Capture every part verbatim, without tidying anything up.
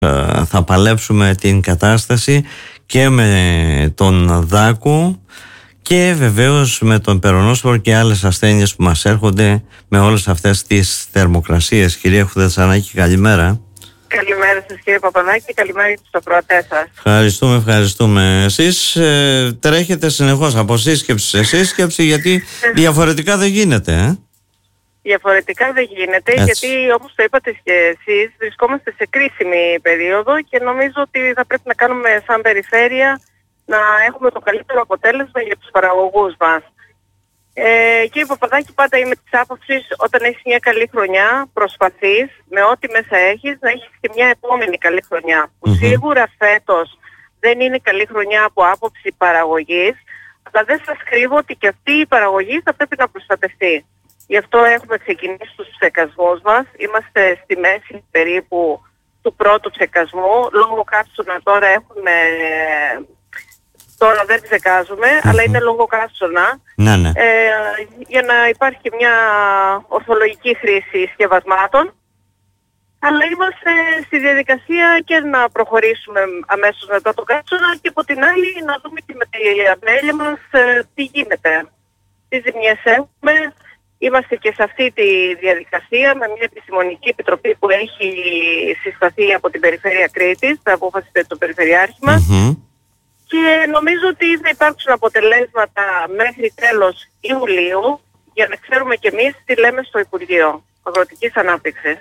ε, θα παλέψουμε την κατάσταση και με τον δάκο και βεβαίως με τον περονόσπορο και άλλες ασθένειες που μας έρχονται με όλες αυτές τις θερμοκρασίες. Κυρία Χουδετσανάκη, καλημέρα. Καλημέρα σας κύριε Παπαδάκη, καλημέρα στους ακροατές σας. Ευχαριστούμε, ευχαριστούμε. Εσείς ε, τρέχετε συνεχώς από σύσκεψη σε σύσκεψη, γιατί διαφορετικά δεν γίνεται, ε? Διαφορετικά δεν γίνεται, Έτσι. γιατί όπως το είπατε και εσείς, βρισκόμαστε σε κρίσιμη περίοδο και νομίζω ότι θα πρέπει να κάνουμε σαν περιφέρεια να έχουμε το καλύτερο αποτέλεσμα για τους παραγωγούς μας. Ε, κύριε Παπαδάκη, πάντα είμαι της άποψης, όταν έχεις μια καλή χρονιά, προσπαθείς με ό,τι μέσα έχεις να έχεις και μια επόμενη καλή χρονιά. Mm-hmm. Που σίγουρα φέτος δεν είναι καλή χρονιά από άποψη παραγωγής, αλλά δεν σας κρύβω ότι και αυτή η παραγωγή θα πρέπει να προστατευτεί. Γι' αυτό έχουμε ξεκινήσει τους ψεκασμούς μας. Είμαστε στη μέση περίπου του πρώτου ψεκασμού. Λόγω κάψουνα τώρα έχουμε... Τώρα δεν ψεκάζουμε, mm-hmm. αλλά είναι λόγω κάψωνα. Ναι, ναι. Ε, για να υπάρχει και μια ορθολογική χρήση συσκευασμάτων. Αλλά είμαστε στη διαδικασία και να προχωρήσουμε αμέσως μετά το κάψωνα και από την άλλη να δούμε και με τη αμέλεια μας ε, τι γίνεται. Τι ζημιές έχουμε. Είμαστε και σε αυτή τη διαδικασία με μια επιστημονική επιτροπή που έχει συσταθεί από την Περιφέρεια Κρήτης, θα αποφασίσετε το Περιφερειάρχη μας. Mm-hmm. Και νομίζω ότι θα υπάρξουν αποτελέσματα μέχρι τέλος Ιουλίου για να ξέρουμε κι εμείς τι λέμε στο Υπουργείο Αγροτικής Ανάπτυξης.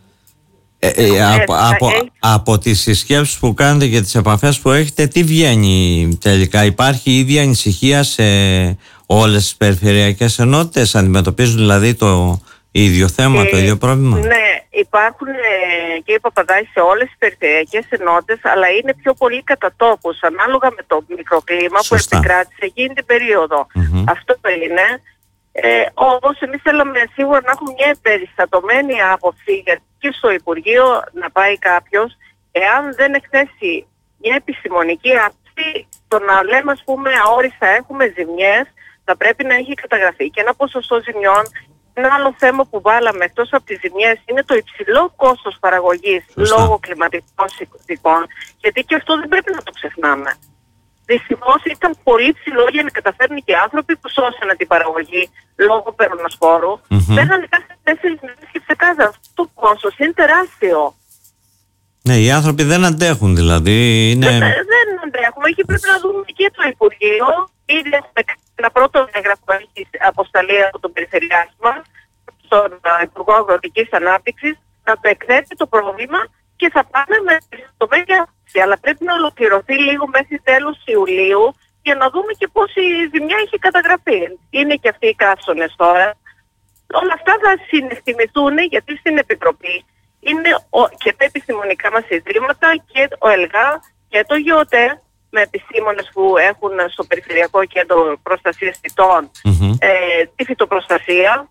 Ε, ε, ε, από, ε, από, ε, από τις συσκέψεις που κάνετε και τις επαφές που έχετε, τι βγαίνει τελικά? Υπάρχει ίδια ανησυχία σε όλες τις περιφερειακές ενότητες? Αντιμετωπίζουν δηλαδή το ίδιο θέμα, ε, το ίδιο πρόβλημα? Ναι, υπάρχουν ε, κύριε Παπαδάκη σε όλες τις περιφερειακές ενότητες, αλλά είναι πιο πολύ κατά τόπους, ανάλογα με το μικροκλίμα που επικράτησε εκείνη την περίοδο. Mm-hmm. Αυτό είναι. Ε, όμως εμείς θέλαμε σίγουρα να έχουμε μια περιστατωμένη άποψη, γιατί και στο Υπουργείο να πάει κάποιος, εάν δεν εκθέσει μια επιστημονική άποψη, το να λέμε ας πούμε αόριστα έχουμε ζημιές, θα πρέπει να έχει καταγραφεί και ένα ποσοστό ζημιών. Ένα άλλο θέμα που βάλαμε εκτός από τις ζημιές είναι το υψηλό κόστος παραγωγής λόγω κλιματικών συνθηκών, γιατί και αυτό δεν πρέπει να το ξεχνάμε. Δυστυχώς ήταν πολύ ψηλό για να καταφέρουν και οι άνθρωποι που σώσανε την παραγωγή λόγω περονοσπόρου. Mm-hmm. Μπαίνανε κάθε τέσσερις μέρες και ψεκάζαν. Αυτό το κόστος είναι τεράστιο. Ναι, οι άνθρωποι δεν αντέχουν δηλαδή. Είναι... Δεν, δεν αντέχουμε και πρέπει να δούμε και το Υπουργείο. Ήδη έχουμε ένα πρώτο έγγραφο έχει αποσταλεί από τον Περιφερειάρχη μας στον Υπουργό Αγροτικής Ανάπτυξης να το εκθέτει το πρόβλημα και θα πάμε με το μέγα. Αλλά πρέπει να ολοκληρωθεί λίγο μέχρι τέλος Ιουλίου για να δούμε και πώς η ζημιά έχει καταγραφεί. Είναι και αυτοί οι καύσονες τώρα. Όλα αυτά θα συναισθημηθούν γιατί στην Επιτροπή είναι ο, και τα επιστημονικά μας ιδρύματα και ο ΕΛΓΑ και το ΓΕΟΤΕ με επιστήμονες που έχουν στο Περιφερειακό Κέντρο Προστασίας Φυτών mm-hmm. ε, τη φυτοπροστασία.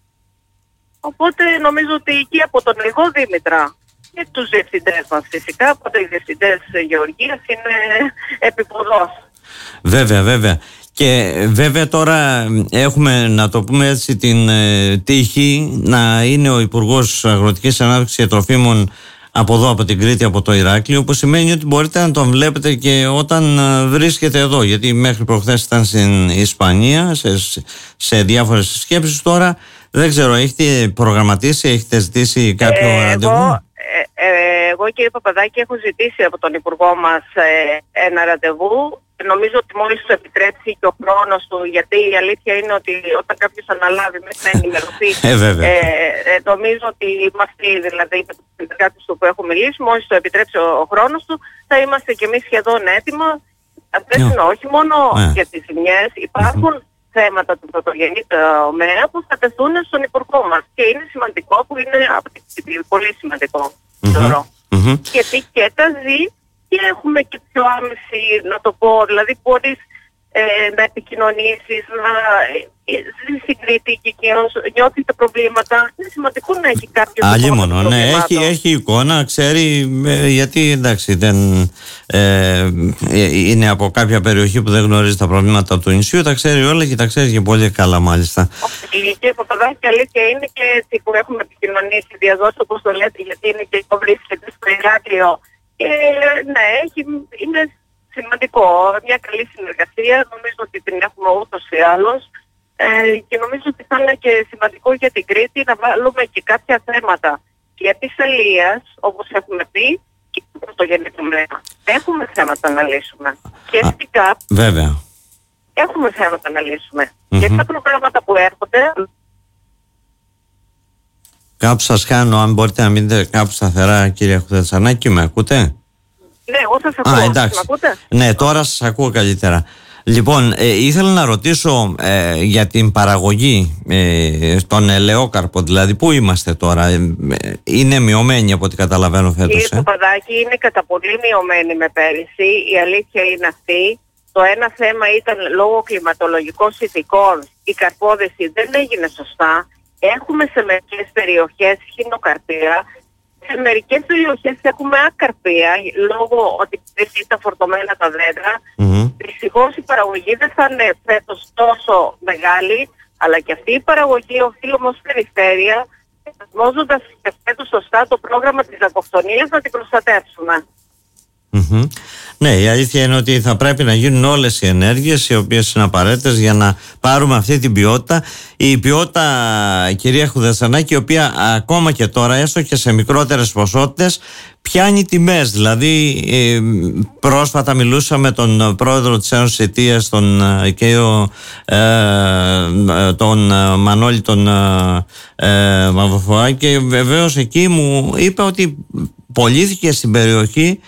Οπότε νομίζω ότι και από τον εγώ Δήμητρα και τους διευθυντές μας φυσικά, οπότε οι διευθυντές γεωργίας είναι επίποδος. Βέβαια, βέβαια. Και βέβαια τώρα έχουμε, να το πούμε έτσι, την ε, τύχη να είναι ο Υπουργός Αγροτικής Ανάπτυξης και Τροφίμων από εδώ, από την Κρήτη, από το Ηράκλειο, που σημαίνει ότι μπορείτε να τον βλέπετε και όταν ε, βρίσκεται εδώ, γιατί μέχρι προχθές ήταν στην Ισπανία σε, σε διάφορες συσκέψεις. Τώρα δεν ξέρω, έχετε προγραμματίσει, έχετε ζητήσει κάποιο ε, ραντεβού? Εγώ, ε, ε, εγώ κύριε Παπαδάκη έχω ζητήσει από τον Υπουργό μας ε, ένα ραντεβού. Νομίζω ότι μόλις του επιτρέψει και ο χρόνος του, γιατί η αλήθεια είναι ότι όταν κάποιος αναλάβει μέχρι να ενημερωθεί, ε, ε, ε, νομίζω ότι είμαστε δηλαδή με τους συνεργάτες του που έχουμε μιλήσει, μόλις του επιτρέψει ο, ο χρόνος του, θα είμαστε και εμείς σχεδόν έτοιμα. Yeah. Όχι μόνο yeah. για τις ζημιές, υπάρχουν mm-hmm. θέματα του πρωτογενή τομέα που θα τεθούν στον Υπουργό μας και είναι σημαντικό, που είναι πολύ σημαντικό, θεωρώ. Mm-hmm. Mm-hmm. Γιατί και τα ζει και έχουμε και πιο άμεση, να το πω, δηλαδή μπορείς ε, να επικοινωνήσεις, να ζει στην Κρήτη και εκείνος νιώθει τα προβλήματα. Είναι σημαντικό να έχει κάποιο Αλλήμονο, ναι, έχει, έχει εικόνα, ξέρει, ε, γιατί εντάξει δεν ε, είναι από κάποια περιοχή που δεν γνωρίζει τα προβλήματα του νησιού, τα ξέρει όλα και τα ξέρει και πολύ καλά μάλιστα. Η και Παπαδάκη αλήθεια είναι και έτσι που έχουμε επικοινωνήσει διαδόσεις, όπως το λέτε, γιατί είναι και το βρίσκεται στο Ηράκλειο. Και ναι, έχει, είναι σημαντικό, μια καλή συνεργασία, νομίζω ότι την έχουμε ούτως ή άλλως. Ε, και νομίζω ότι θα είναι και σημαντικό για την Κρήτη να βάλουμε και κάποια θέματα και της αλίας, όπως έχουμε πει, και το πρωτογενή τομέα. Έχουμε θέματα να λύσουμε. Και στην ΚΑΠ βέβαια. έχουμε θέματα να λύσουμε. Mm-hmm. Και στα προγράμματα που έρχονται... Κάπου σας κάνω, αν μπορείτε να μείνετε κάπου σταθερά, κύριε Χουδετσανάκη, με ακούτε? Ναι, εγώ σας ακούω. Α, εντάξει. ακούτε? Ναι, τώρα σας ακούω καλύτερα. Λοιπόν, ε, ήθελα να ρωτήσω ε, για την παραγωγή ε, στον ελαιόκαρπο, δηλαδή πού είμαστε τώρα, ε, είναι μειωμένη από ό,τι καταλαβαίνω φέτος? Κύριε Παπαδάκη, είναι κατά πολύ μειωμένη με πέρυσι, η αλήθεια είναι αυτή. Το ένα θέμα ήταν λόγω κλιματολογικών συνθηκών, η καρπόδεση δεν έγινε σωστά. Έχουμε σε μερικές περιοχές χινοκαρπία, σε μερικές περιοχές έχουμε ακαρπία, λόγω ότι δεν ήταν φορτωμένα τα δέντρα. Mm-hmm. Δυστυχώς η παραγωγή δεν θα είναι φέτος τόσο μεγάλη, αλλά και αυτή η παραγωγή οφείλει όμως περιφέρεια, εφαρμόζοντας και φέτος σωστά το πρόγραμμα της δακοκτονίας, να την προστατεύσουμε. Mm-hmm. Ναι, η αλήθεια είναι ότι θα πρέπει να γίνουν όλες οι ενέργειες οι οποίες είναι απαραίτητες για να πάρουμε αυτή την ποιότητα. Η ποιότητα, κυρία Χουδετσανάκη, η οποία ακόμα και τώρα, έστω και σε μικρότερες ποσότητες, πιάνει τιμές. Δηλαδή ε, πρόσφατα μιλούσα με τον πρόεδρο της Ένωσης Αιτίας, τον, και ο, ε, τον Μανώλη τον ε, Μαυροφοράκη, και βεβαίως εκεί μου είπε ότι πωλήθηκε στην περιοχή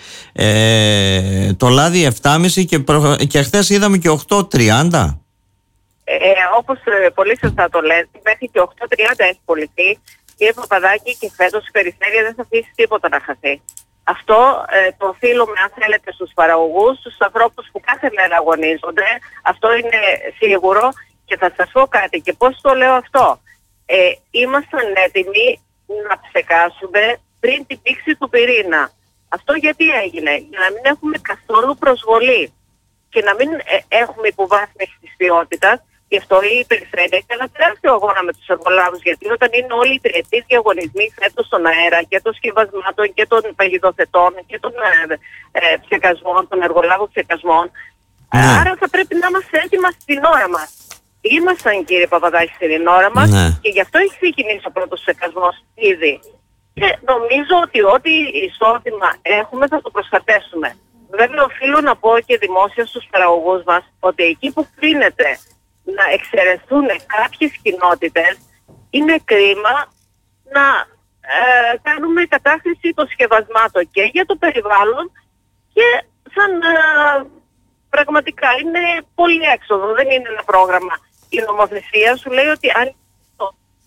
ε, το λάδι επτά κόμμα πέντε και, προ... και χθες είδαμε και οκτώ τριάντα. Ε, όπως ε, πολύ σωστά το λέτε, μέχρι και οκτώ τριάντα έχει πωληθεί. Κύριε Παπαδάκη, και φέτος η περιφέρεια δεν θα αφήσει τίποτα να χαθεί. Αυτό ε, το οφείλουμε, αν θέλετε, στους παραγωγούς, στους ανθρώπους που κάθε μέρα αγωνίζονται. Αυτό είναι σίγουρο και θα σας πω κάτι. Και πώς το λέω αυτό? Ε, ήμασταν έτοιμοι να ψεκάσουμε πριν την πήξη του πυρήνα. Αυτό γιατί έγινε? Για να μην έχουμε καθόλου προσβολή και να μην ε, έχουμε υποβάθμιση της ποιότητας. Γι' αυτό η περιφέρεια έχει ένα τεράστιο αγώνα με τους εργολάβους, γιατί όταν είναι όλοι οι τριετής διαγωνισμοί φέτος στον αέρα και των σκευασμάτων και των παγιδοθετών και των ε, ε, ψεκασμών, των εργολάβων ψεκασμών, ναι. Άρα θα πρέπει να είμαστε έτοιμα στην ώρα μας. Ήμασταν, κύριε Παπαδάκη, στην ώρα μας, ναι. Και γι' αυτό έχει ξεκινήσει ο πρώτος ψεκασμός ήδη. Και νομίζω ότι ό,τι εισόδημα έχουμε θα το προστατεύσουμε. Βέβαια, οφείλω να πω και δημόσια στους παραγωγούς μας ότι εκεί που κρίνεται να εξαιρεθούν κάποιες κοινότητες, είναι κρίμα να ε, κάνουμε κατάχρηση των σκευασμάτων και για το περιβάλλον και σαν ε, πραγματικά είναι πολύ έξοδο, δεν είναι ένα πρόγραμμα. Η νομοθεσία σου λέει ότι αν το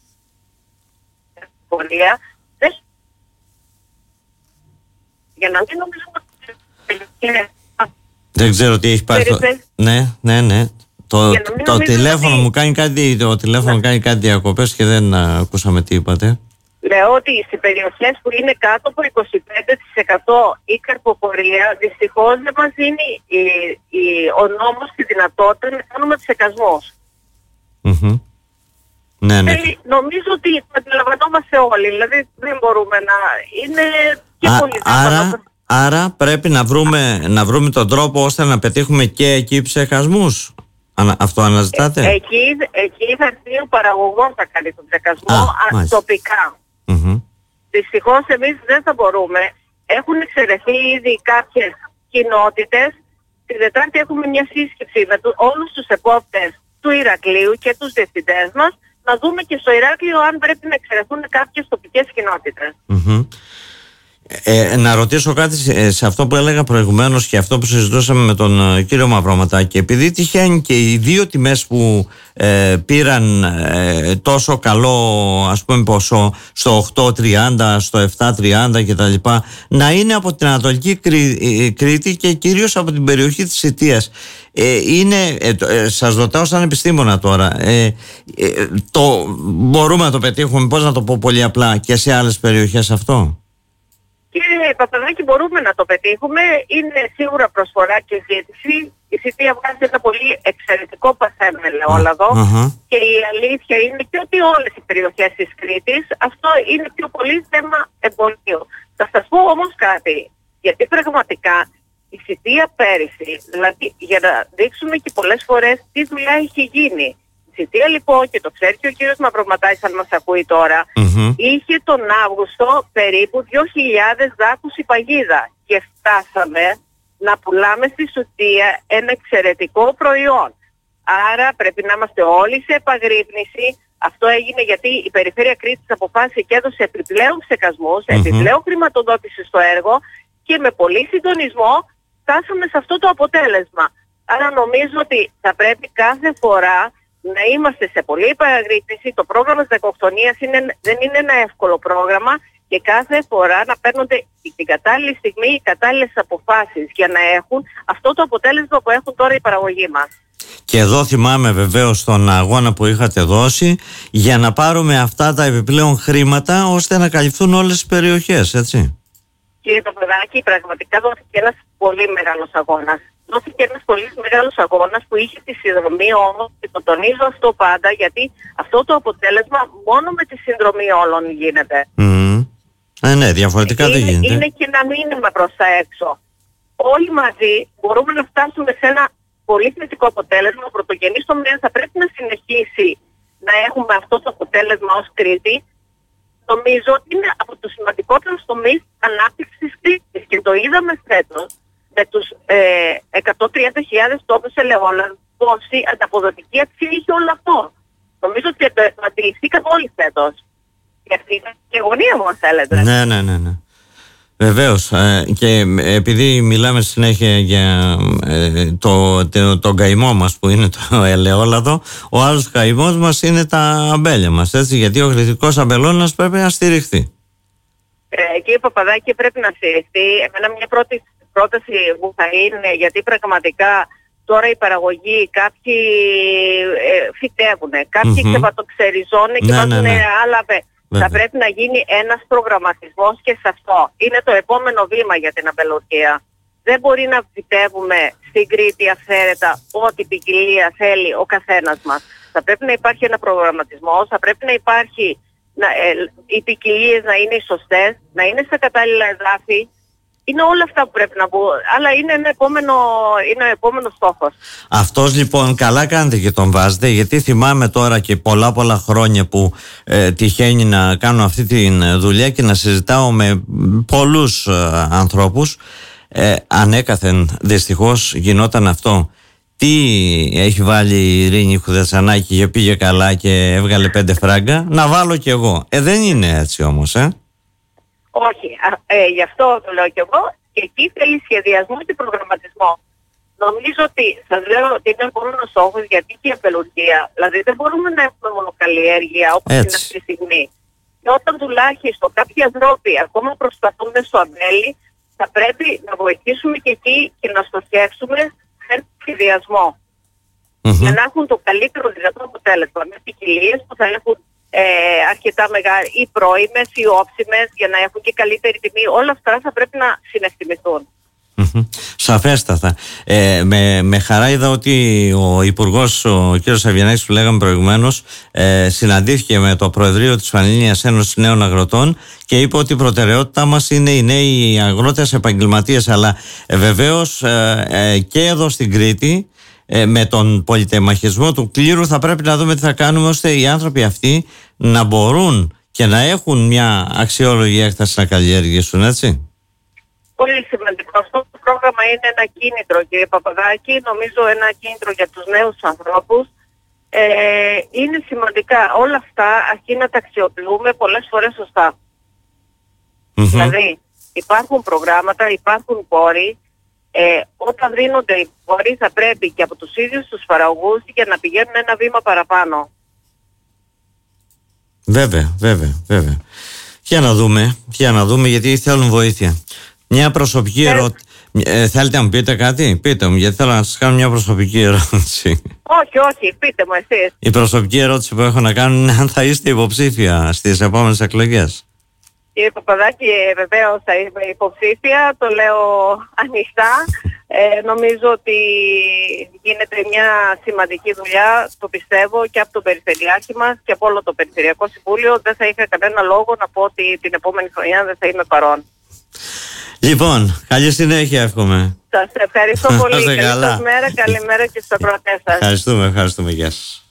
πορεία δεν... για να μην νομίζουμε ότι... Δεν ξέρω τι έχει πάρει. Το... Ναι, ναι, ναι. Το, το τηλέφωνο ότι... μου κάνει κάτι, το τηλέφωνο κάνει κάτι διακοπές και δεν α, ακούσαμε τι είπατε. Λέω ότι σε περιοχές που είναι κάτω από είκοσι πέντε τοις εκατό η καρποπορία, δυστυχώς δεν μας δίνει η, η, ο νόμος τη δυνατότητα να κάνουμε ψεκασμούς. Mm-hmm. Ναι, ναι. Και νομίζω ότι το αντιλαμβανόμαστε όλοι, δηλαδή δεν μπορούμε να... Είναι και Α, πολύ άρα, άρα πρέπει να βρούμε, να βρούμε τον τρόπο ώστε να πετύχουμε και εκεί ψεκασμούς. Ανα, αυτό αναζητάτε? Ε, εκεί, εκεί θα έρθει ο παραγωγός να κάνει τον ψεκασμό α, τοπικά. Mm-hmm. Δυστυχώς εμείς δεν θα μπορούμε. Έχουν εξαιρεθεί ήδη κάποιες κοινότητες. Την Τετάρτη έχουμε μια σύσκεψη με του, όλους τους επόπτες του Ηρακλείου και τους διευθυντές μας, να δούμε και στο Ηράκλειο αν πρέπει να εξαιρεθούν κάποιες τοπικές κοινότητες. Mm-hmm. Ε, να ρωτήσω κάτι σε, σε αυτό που έλεγα προηγουμένως και αυτό που συζητούσαμε με τον ε, κύριο Μαυροματάκη. Επειδή τυχαίνει και οι δύο τιμές που ε, πήραν ε, τόσο καλό, ας πούμε, ποσό στο οκτώ τριάντα, στο επτά τριάντα κτλ, να είναι από την Ανατολική Κρή, Κρήτη και κυρίως από την περιοχή της Σιτίας. Ε, είναι, ε, ε, σας ρωτάω σαν επιστήμονα τώρα, ε, ε, το, μπορούμε να το πετύχουμε, πώς να το πω πολύ απλά, και σε άλλες περιοχές αυτό? Κύριε Παπαδάκη, μπορούμε να το πετύχουμε. Είναι σίγουρα προσφορά και ζήτηση. Η Σιτία βγάζει ένα πολύ εξαιρετικό πασέ με ελαιόλαδο. Uh-huh. Και η αλήθεια είναι και ότι όλες οι περιοχές της Κρήτης αυτό είναι πιο πολύ θέμα εμπορίου. Θα σας πω όμως κάτι, γιατί πραγματικά η Σιτία πέρυσι, δηλαδή για να δείξουμε και πολλές φορές τι δουλειά έχει γίνει. Η Σιτία λοιπόν, και το ξέρει και ο κύριος Μαυροματάκης αν μας ακούει τώρα, mm-hmm. είχε τον Αύγουστο περίπου δύο χιλιάδες δάκους η παγίδα και φτάσαμε να πουλάμε στη Σιτία ένα εξαιρετικό προϊόν. Άρα πρέπει να είμαστε όλοι σε επαγρύπνηση. Αυτό έγινε γιατί η Περιφέρεια Κρήτης αποφάσισε και έδωσε επιπλέον ξεκασμούς, mm-hmm. επιπλέον χρηματοδότηση στο έργο και με πολύ συντονισμό φτάσαμε σε αυτό το αποτέλεσμα. Άρα νομίζω ότι θα πρέπει κάθε φορά να είμαστε σε πολλή επαγρύπνηση. Το πρόγραμμα της δεκοκτονίας είναι, δεν είναι ένα εύκολο πρόγραμμα και κάθε φορά να παίρνονται την κατάλληλη στιγμή οι κατάλληλες αποφάσεις για να έχουν αυτό το αποτέλεσμα που έχουν τώρα οι παραγωγοί μας. Και εδώ θυμάμαι βεβαίως τον αγώνα που είχατε δώσει για να πάρουμε αυτά τα επιπλέον χρήματα ώστε να καλυφθούν όλες τις περιοχές, έτσι. Κύριε Παπαδάκη, πραγματικά δόθηκε ένας πολύ μεγάλος αγώνας. Δόθηκε ένας πολύ μεγάλος αγώνας που είχε τη συνδρομή όμως, και το τονίζω αυτό πάντα, γιατί αυτό το αποτέλεσμα μόνο με τη συνδρομή όλων γίνεται. Mm. Ε, ναι, διαφορετικά είναι, δεν γίνεται. Είναι και ένα μήνυμα προς τα έξω. Όλοι μαζί μπορούμε να φτάσουμε σε ένα πολύ θετικό αποτέλεσμα. Ο πρωτογενής τομέας θα πρέπει να συνεχίσει να έχουμε αυτό το αποτέλεσμα ως Κρήτη. Νομίζω ότι είναι από τους σημαντικότερους τομείς ανάπτυξης της Κρήτης και το είδαμε φέτος με τους ε, εκατόν τριάντα χιλιάδες τόπους ελαιόλαδου, πόση ανταποδοτική αξία είχε όλο αυτό. Νομίζω ότι το αντιληφθήκαμε όλοι φέτος. Και αυτή είναι η γωνία μου, αν θέλετε. Ναι, ναι, ναι, ναι. Βεβαίως, ε, και επειδή μιλάμε συνέχεια για ε, το, το, το καημό μας που είναι το ελαιόλαδο, ο άλλος καημός μας είναι τα αμπέλια μας, έτσι, γιατί ο γλυκός αμπελώνας πρέπει να στηριχθεί. Ε, κύριε Παπαδάκη, πρέπει να στηριχθεί. Εμένα μια πρώτη πρόταση που θα είναι, γιατί πραγματικά τώρα η παραγωγή κάποιοι ε, φυτεύουν, κάποιοι mm-hmm. ξεβατοξεριζώνουν και ναι, βάζουν ναι, ναι. άλλα. Θα πρέπει να γίνει ένας προγραμματισμός και σε αυτό. Είναι το επόμενο βήμα για την αμπελουργία. Δεν μπορεί να φυτεύουμε στην Κρήτη αυθαίρετα ό,τι ποικιλία θέλει ο καθένας μας. Θα πρέπει να υπάρχει ένα προγραμματισμός, θα πρέπει να υπάρχει να, ε, οι ποικιλίες να είναι οι σωστές, να είναι στα κατάλληλα εδάφη. Είναι όλα αυτά που πρέπει να πω, αλλά είναι ένα επόμενο, είναι ο επόμενος στόχος. Αυτός λοιπόν καλά κάνετε και τον βάζετε, γιατί θυμάμαι τώρα και πολλά πολλά χρόνια που ε, τυχαίνει να κάνω αυτή τη δουλειά και να συζητάω με πολλούς ε, ανθρώπους. Ε, ανέκαθεν δυστυχώς γινόταν αυτό. Τι έχει βάλει η Ειρήνη Χουδετσανάκη και πήγε καλά και έβγαλε πέντε φράγκα, να βάλω κι εγώ. Ε, δεν είναι έτσι όμως, ε. Όχι, ε, γι' αυτό το λέω κι εγώ, και εκεί θέλει σχεδιασμό και προγραμματισμό. Νομίζω ότι σας λέω ότι είναι ο επόμενος στόχος, γιατί και η αμπελουργία, δηλαδή δεν μπορούμε να έχουμε μονοκαλλιέργεια όπως έτσι είναι αυτή τη στιγμή. Και όταν τουλάχιστον κάποιοι ανθρώποι ακόμα προσπαθούν στο αμπέλι, θα πρέπει να βοηθήσουμε και εκεί και να στοχεύσουμε σε ένα σχεδιασμό. Mm-hmm. Για να έχουν το καλύτερο δυνατό αποτέλεσμα με ποικιλίες που θα έχουν Ε, αρκετά μεγάλη, ή πρώιμες ή όψιμες, για να έχουν και καλύτερη τιμή. Όλα αυτά θα πρέπει να συναισθημηθούν. Mm-hmm. Σαφέστατα. Ε, με, με χαρά είδα ότι ο Υπουργός, ο κ. Σαββιανάκης που λέγαμε προηγουμένως, ε, συναντήθηκε με το Προεδρείο της Πανελλήνιας Ένωσης Νέων Αγροτών και είπε ότι η προτεραιότητά μας είναι οι νέοι αγρότες επαγγελματίες, αλλά ε, βεβαίως ε, ε, και εδώ στην Κρήτη, Ε, με τον πολυτεμαχισμό του κλήρου, θα πρέπει να δούμε τι θα κάνουμε ώστε οι άνθρωποι αυτοί να μπορούν και να έχουν μια αξιόλογη έκταση να καλλιεργήσουν, έτσι. Πολύ σημαντικό. Αυτό το πρόγραμμα είναι ένα κίνητρο, κύριε Παπαδάκη. Νομίζω ένα κίνητρο για τους νέους ανθρώπους. Ε, είναι σημαντικά όλα αυτά, αρκεί να τα αξιοποιούμε πολλές φορές σωστά. Mm-hmm. Δηλαδή, υπάρχουν προγράμματα, υπάρχουν πόροι. Ε, όταν δίνονται οι πόροι θα πρέπει και από τους ίδιους τους παραγωγούς για να πηγαίνουν ένα βήμα παραπάνω. Βέβαια, βέβαια, βέβαια. Για να δούμε, για να δούμε γιατί θέλουν βοήθεια. Μια προσωπική ερώτηση. Ε, θέλετε να μου πείτε κάτι? Πείτε μου, γιατί θέλω να σας κάνω μια προσωπική ερώτηση. Όχι, όχι, πείτε μου εσείς. Η προσωπική ερώτηση που έχω να κάνω είναι αν θα είστε υποψήφια στις επόμενες εκλογές. Κύριε Παπαδάκη, βεβαίως θα είμαι υποψήφια, το λέω ανοιχτά. Ε, νομίζω ότι γίνεται μια σημαντική δουλειά, το πιστεύω, και από τον Περιφερειάρχη μας και από όλο το Περιφερειακό Συμβούλιο. Δεν θα είχα κανένα λόγο να πω ότι την επόμενη χρονιά δεν θα είμαι παρόν. Λοιπόν, καλή συνέχεια εύχομαι. Σας ευχαριστώ πολύ. Καλή σας μέρα, καλημέρα και στους ακροατές σας. Ευχαριστούμε, ευχαριστούμε. Γεια σας.